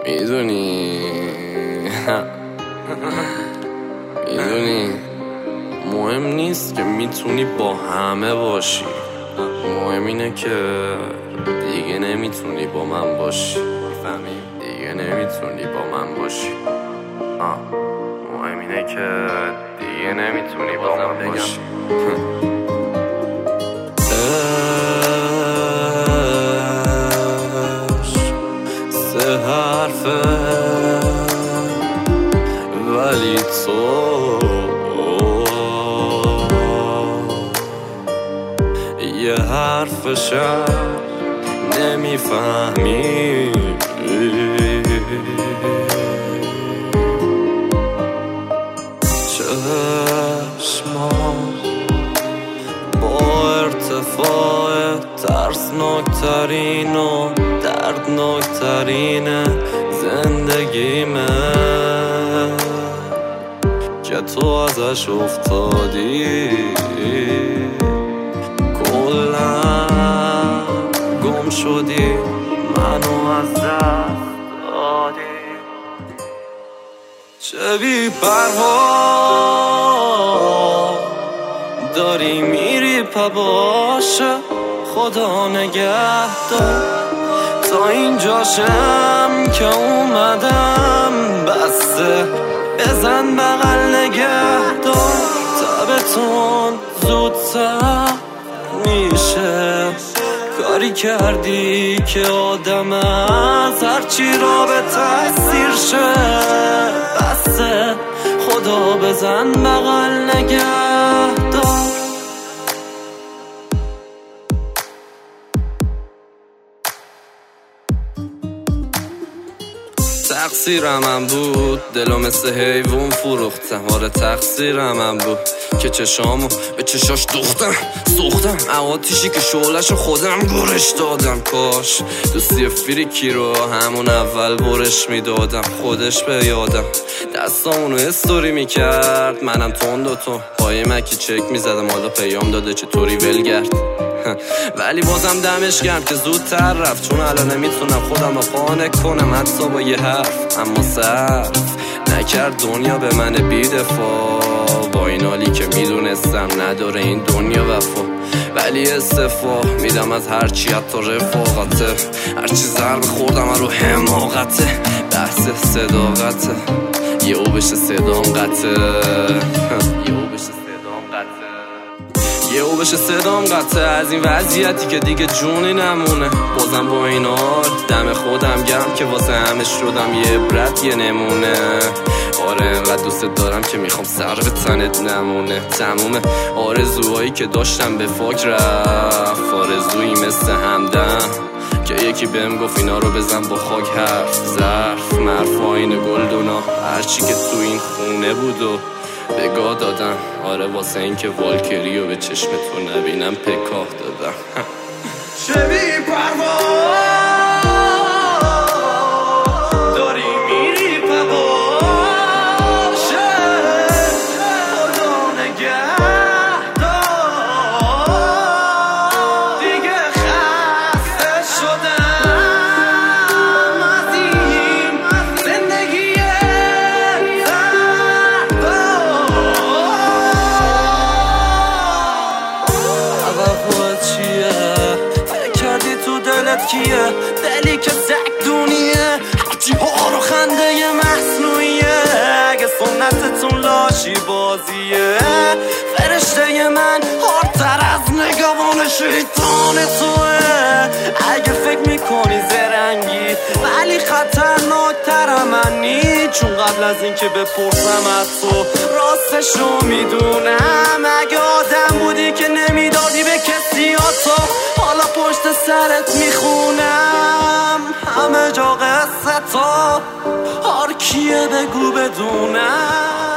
میدونی مهم نیست که میتونی با همه باشی، مهم اینه که دیگه نمیتونی با من باشی. میفهمی؟ دیگه نمیتونی با من باشی. مهم اینه که دیگه نمیتونی با من باشی. سه حرفه ولی تو یه حرفشم نمیفهمی. چشمام با ارتفاع ترسناکترین و دردناکترین زندگیمه که تو ازش افتادی، کلا گم شدی، منو از دست دادی. چه بی پروا داری میری پا باشه، خدا نگهدار تا اینجاشم که اومدم. بسته بزن بغل نگهدار، تابتون زودتر میشه. کاری کردی که آدم از هرچی را به تأثیر شه. بسته خدا بزن بغل نگهدار. تقصیرم هم بود، دلو مثل حیوون فروختم. آره تقصیرم هم بود که چشامو به چشاش دوختم سوختم. آتیشی که شعله‌شو خودم گورش دادم. کاش دوستی فریکی رو همون اول برش میدادم. خودش به یادم دستامونو استوری میکرد، منم تند و تو پای مکی چک میزدم. حالا پیام داده چطوری ولگرد. ولی بازم دمش گرم که زودتر رفت، چون الان نمیتونم خودم رو قانع کنم حتی با یه حرف. اما صرف نکرد دنیا به من بی‌دفاع، با این حالی که میدونستم نداره این دنیا وفا. ولی استعفا میدم از هرچی حتی رفاقته. هرچی ضرب خوردم رو حماقته. بحث صداقته یهو بشه صدام یهو بشه صدام قطعه از این وضعیتی که دیگه جونی نمونه. بازم با این حال دم خودم گرم که واسه همه شدم یه عبرت یه نمونه. آره انقدر دوست دارم که میخوام سر به تنت نمونه. تموم آرزوهایی که داشتم به فاک رفت. آرزویی مثل همدم که یکی بهم گفت اینا رو بزن با خاک حرف. ظرف مرفاین گلدونا هرچی که تو این خونه بود و بگاه دادم. آره واسه این که والکریو به چشمتون نبینم پکاه دادم. چه بی پروا داری میری پا باشه، خدا نگهدار. دیگه خسته شدم از این زندگی کیه. دلی که زکدونیه هرچی ها رو خنده مصنوعیه. اگه سنتتون لاشی بازیه، فرشته من هارتر از نگوان شیطان توه. اگه فکر میکنی زرنگی ولی خطرناکترم منی، چون قبل از این که بپرسم از تو راستشو میدونم. اگه آدم بودی که نمیدادی به کسی ها تو، حالا پشت سرت میخونم همه جا قصه تا. هر کیه بگو بدونم.